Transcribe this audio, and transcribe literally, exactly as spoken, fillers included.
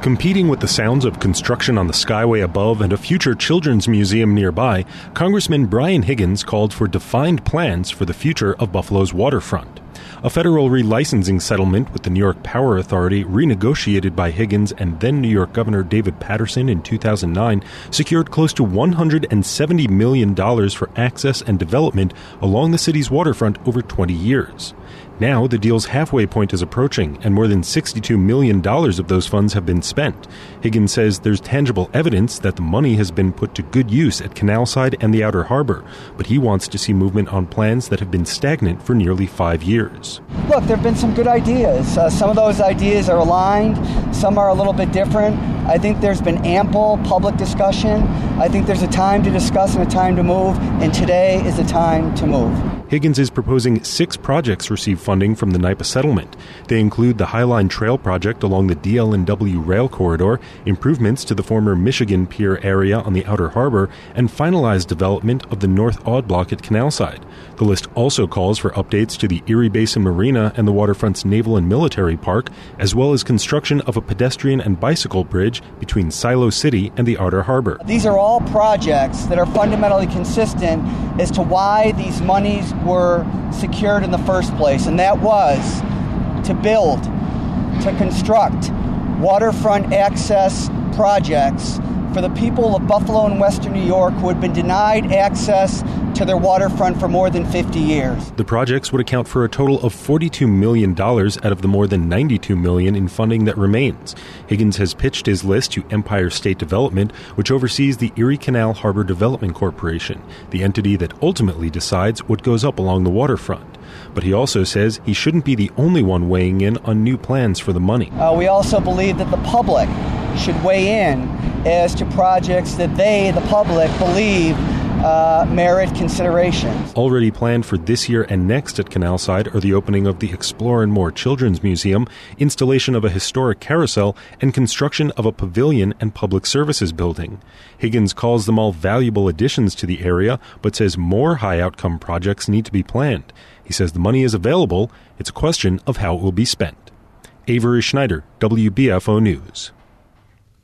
Competing with the sounds of construction on the Skyway above and a future children's museum nearby, Congressman Brian Higgins called for defined plans for the future of Buffalo's waterfront. A federal relicensing settlement with the New York Power Authority, renegotiated by Higgins and then New York Governor David Paterson in two thousand nine, secured close to one hundred seventy million dollars for access and development along the city's waterfront over twenty years. Now, the deal's halfway point is approaching, and more than sixty-two million dollars of those funds have been spent. Higgins says there's tangible evidence that the money has been put to good use at Canalside and the Outer Harbor, but he wants to see movement on plans that have been stagnant for nearly five years. Look, there have been some good ideas. Uh, some of those ideas are aligned. Some are a little bit different. I think there's been ample public discussion. I think there's a time to discuss and a time to move, and today is the time to move. Higgins is proposing six projects receive funding from the N Y P A settlement. They include the Highline Trail project along the D L and W rail corridor, improvements to the former Michigan Pier area on the Outer Harbor, and finalized development of the North Aud Block at Canalside. The list also calls for updates to the Erie Basin Marina and the waterfront's Naval and Military Park, as well as construction of a pedestrian and bicycle bridge between Silo City and the Outer Harbor. These are all projects that are fundamentally consistent as to why these monies were secured in the first place, and that was to build, to construct waterfront access projects for the people of Buffalo and Western New York who had been denied access to their waterfront for more than fifty years. The projects would account for a total of forty-two million dollars out of the more than ninety-two million dollars in funding that remains. Higgins has pitched his list to Empire State Development, which oversees the Erie Canal Harbor Development Corporation, the entity that ultimately decides what goes up along the waterfront. But he also says he shouldn't be the only one weighing in on new plans for the money. Uh, we also believe that the public should weigh in as to projects that they, the public, believe Uh, merit consideration. Already planned for this year and next at Canalside are the opening of the Explore and More Children's Museum, installation of a historic carousel, and construction of a pavilion and public services building. Higgins calls them all valuable additions to the area, but says more high-outcome projects need to be planned. He says the money is available, it's a question of how it will be spent. Avery Schneider, W B F O News.